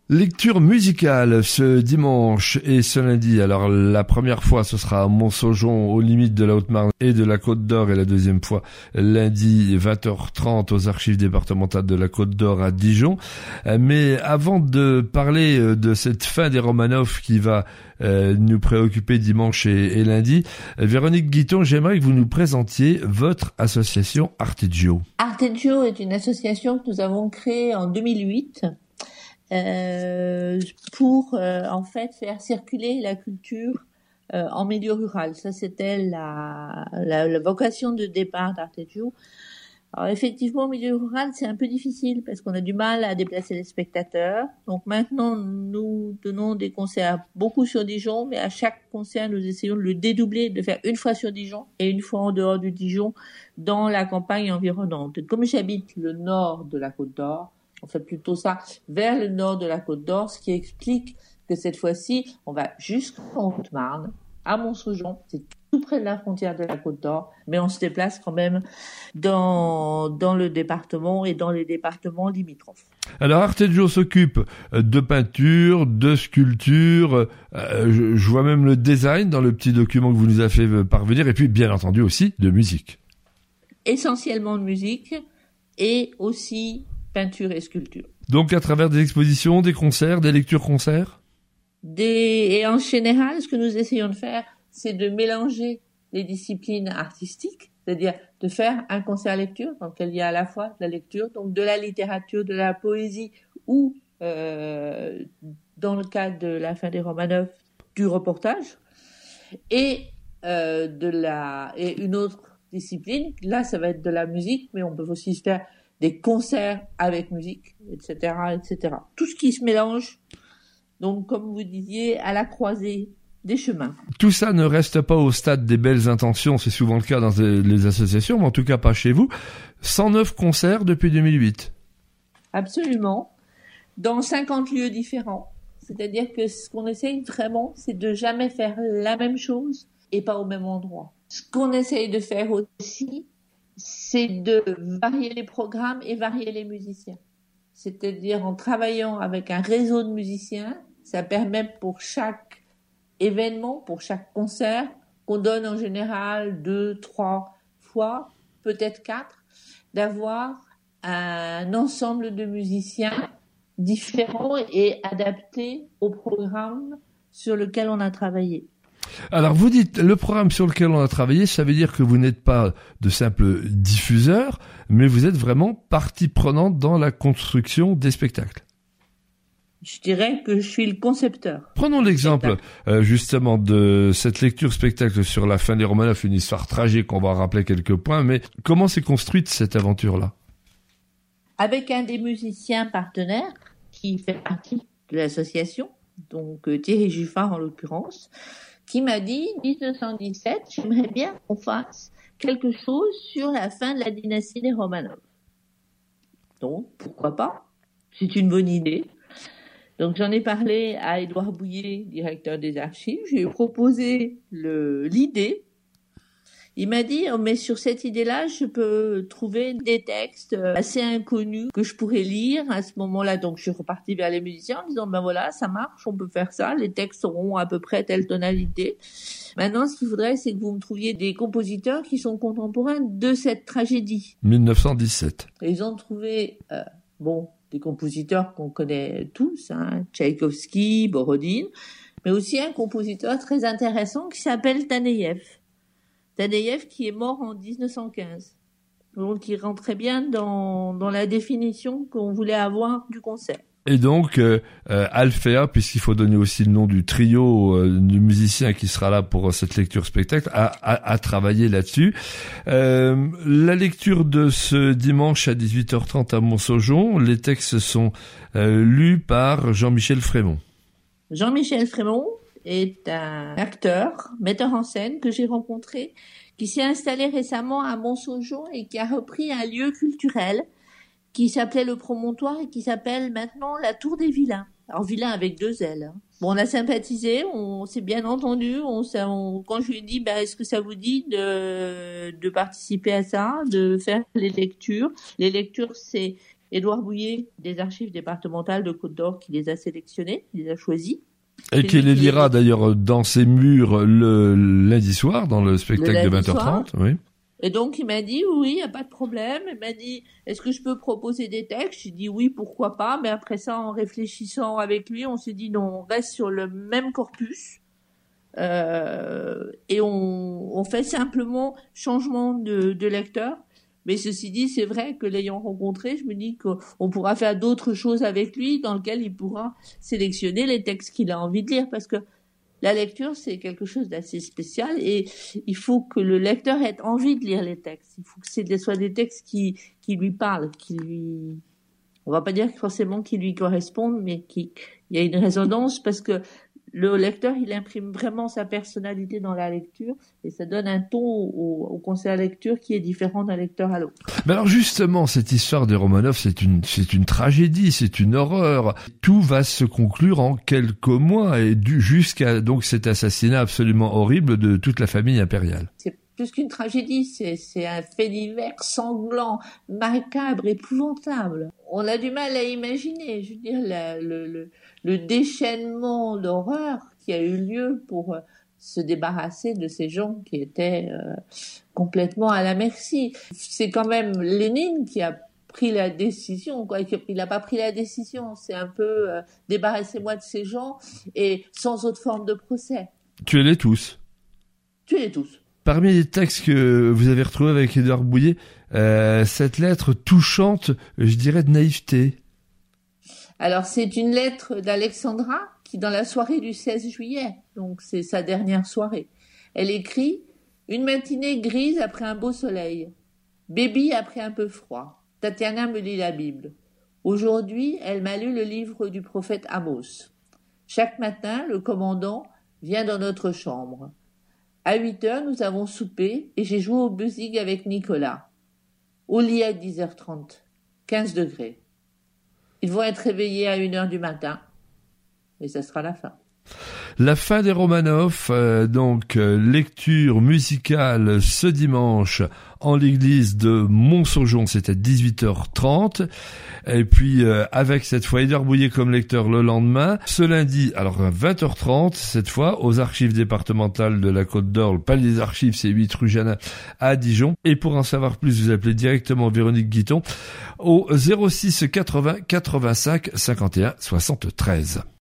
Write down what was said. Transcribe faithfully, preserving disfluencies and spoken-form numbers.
Lecture musicale ce dimanche et ce lundi. Alors la première fois ce sera à Montsaujon aux limites de la Haute-Marne et de la Côte d'Or, et la deuxième fois lundi vingt heures trente aux archives départementales de la Côte d'Or à Dijon. Mais avant de parler de cette fin des Romanov qui va euh, nous préoccuper dimanche et, et lundi, Véronique Guiton, j'aimerais que vous nous présentiez votre association Arteggio. Arteggio est une association que nous avons créée en deux mille huit. Euh, pour euh, en fait faire circuler la culture euh, en milieu rural. Ça, c'était la, la, la vocation de départ d'Arteggio. Alors effectivement, au milieu rural, c'est un peu difficile parce qu'on a du mal à déplacer les spectateurs. Donc maintenant, nous donnons des concerts beaucoup sur Dijon, mais à chaque concert, nous essayons de le dédoubler, de faire une fois sur Dijon et une fois en dehors de Dijon, dans la campagne environnante. Comme j'habite le nord de la Côte d'Or, on fait plutôt ça vers le nord de la Côte d'Or, ce qui explique que cette fois-ci, on va jusqu'en Haute-Marne, à Montsaujon, c'est tout près de la frontière de la Côte d'Or, mais on se déplace quand même dans, dans le département et dans les départements limitrophes. Alors Arteggio s'occupe de peinture, de sculpture, euh, je, je vois même le design dans le petit document que vous nous avez fait parvenir, et puis bien entendu aussi de musique. Essentiellement de musique et aussi peinture et sculpture. Donc à travers des expositions, des concerts, des lectures-concerts des... Et en général, ce que nous essayons de faire, c'est de mélanger les disciplines artistiques, c'est-à-dire de faire un concert-lecture dans lequel il y a à la fois de la lecture, donc de la littérature, de la poésie, ou euh, dans le cas de la fin des Romanov, du reportage, et, euh, de la... et une autre discipline, là ça va être de la musique, mais on peut aussi faire des concerts avec musique, et cetera, et cetera. Tout ce qui se mélange, donc comme vous disiez, à la croisée des chemins. Tout ça ne reste pas au stade des belles intentions, c'est souvent le cas dans les associations, mais en tout cas pas chez vous. cent neuf concerts depuis deux mille huit. Absolument, dans cinquante lieux différents. C'est-à-dire que ce qu'on essaye vraiment, c'est de jamais faire la même chose et pas au même endroit. Ce qu'on essaye de faire aussi, c'est de varier les programmes et varier les musiciens. C'est-à-dire en travaillant avec un réseau de musiciens, ça permet pour chaque événement, pour chaque concert, qu'on donne en général deux, trois fois, peut-être quatre, d'avoir un ensemble de musiciens différents et adaptés au programme sur lequel on a travaillé. Alors vous dites, le programme sur lequel on a travaillé, ça veut dire que vous n'êtes pas de simples diffuseurs, mais vous êtes vraiment partie prenante dans la construction des spectacles. Je dirais que je suis le concepteur. Prenons l'exemple euh, justement de cette lecture spectacle sur la fin des Romanov, une histoire tragique, on va rappeler quelques points, mais comment s'est construite cette aventure-là ? Avec un des musiciens partenaires qui fait partie de l'association, donc euh, Thierry Juffard en l'occurrence, qui m'a dit, dix-neuf cent dix-sept, j'aimerais bien qu'on fasse quelque chose sur la fin de la dynastie des Romanov. Donc, pourquoi pas ? C'est une bonne idée. Donc, j'en ai parlé à Édouard Bouillet, directeur des archives. Je lui ai proposé le, l'idée. Il m'a dit, oh, mais sur cette idée-là, je peux trouver des textes assez inconnus que je pourrais lire à ce moment-là. Donc, je suis repartie vers les musiciens en disant, ben voilà, ça marche, on peut faire ça. Les textes auront à peu près telle tonalité. Maintenant, ce qu'il faudrait, c'est que vous me trouviez des compositeurs qui sont contemporains de cette tragédie. dix-neuf cent dix-sept. Et ils ont trouvé, euh, bon, des compositeurs qu'on connaît tous, hein, Tchaïkovski, Borodine, mais aussi un compositeur très intéressant qui s'appelle Taneïev. Taneïev qui est mort en dix-neuf cent quinze. Donc il rentrait bien dans, dans la définition qu'on voulait avoir du concert. Et donc, euh, euh, Alphea, puisqu'il faut donner aussi le nom du trio euh, du musicien qui sera là pour euh, cette lecture spectacle, a, a, a travaillé là-dessus. Euh, la lecture de ce dimanche à dix-huit heures trente à Montsaujon, les textes sont euh, lus par Jean-Michel Frémont. Jean-Michel Frémont est un acteur, metteur en scène que j'ai rencontré, qui s'est installé récemment à Montsaujon et qui a repris un lieu culturel qui s'appelait le Promontoire et qui s'appelle maintenant la Tour des Vilains. Alors Vilain avec deux L. Bon, on a sympathisé, on s'est bien entendu. On, on, quand je lui ai dit, bah, est-ce que ça vous dit de, de participer à ça, de faire les lectures. Les lectures, c'est Édouard Bouillet, des archives départementales de Côte-d'Or, qui les a sélectionnés, qui les a choisis. Et qui les lira d'ailleurs dans ses murs le lundi soir, dans le spectacle de vingt heures trente. Oui. Et donc, il m'a dit, oui, il n'y a pas de problème. Il m'a dit, est-ce que je peux proposer des textes? J'ai dit, oui, pourquoi pas. Mais après ça, en réfléchissant avec lui, on s'est dit, non, on reste sur le même corpus. Euh, et on, on fait simplement changement de, de lecteur. Mais ceci dit, c'est vrai que l'ayant rencontré, je me dis qu'on pourra faire d'autres choses avec lui dans lesquelles il pourra sélectionner les textes qu'il a envie de lire. Parce que la lecture, c'est quelque chose d'assez spécial et il faut que le lecteur ait envie de lire les textes. Il faut que ce soit des textes qui, qui lui parlent, qui lui... On va pas dire forcément qui lui correspondent, mais qui, il y a une résonance parce que le lecteur, il imprime vraiment sa personnalité dans la lecture et ça donne un ton au, au concert lecture qui est différent d'un lecteur à l'autre. Mais alors justement, cette histoire des Romanov, c'est une, c'est une tragédie, c'est une horreur. Tout va se conclure en quelques mois et du, jusqu'à donc cet assassinat absolument horrible de toute la famille impériale. C'est plus qu'une tragédie, c'est, c'est un fait divers sanglant, macabre, épouvantable. On a du mal à imaginer, je veux dire, la, le, le, le déchaînement d'horreur qui a eu lieu pour se débarrasser de ces gens qui étaient euh, complètement à la merci. C'est quand même Lénine qui a pris la décision, quoi. Il n'a pas pris la décision, c'est un peu euh, débarrassez-moi de ces gens et sans autre forme de procès. Tuez-les tous. Tuez-les tous. Parmi les textes que vous avez retrouvés avec Édouard Bouillet, euh, cette lettre touchante, je dirais de naïveté. Alors c'est une lettre d'Alexandra qui, dans la soirée du seize juillet, donc c'est sa dernière soirée, elle écrit « Une matinée grise après un beau soleil, baby après un peu froid, Tatiana me lit la Bible. Aujourd'hui, elle m'a lu le livre du prophète Amos. Chaque matin, le commandant vient dans notre chambre. À huit heures, nous avons soupé et j'ai joué au buzzing avec Nicolas. Au lit à dix heures trente, quinze degrés. Ils vont être réveillés à une heure du matin et ça sera la fin. » La fin des Romanov, euh, donc euh, lecture musicale ce dimanche en l'église de Montsaujon, c'est à dix-huit heures trente. Et puis euh, avec cette fois Édouard Bouillet comme lecteur le lendemain. Ce lundi, alors à vingt heures trente, cette fois aux archives départementales de la Côte-d'Or, le palais des archives, c'est huit rue Janin à Dijon. Et pour en savoir plus, vous appelez directement Véronique Guiton au zéro six quatre-vingts quatre-vingt-cinq cinquante et un soixante-treize.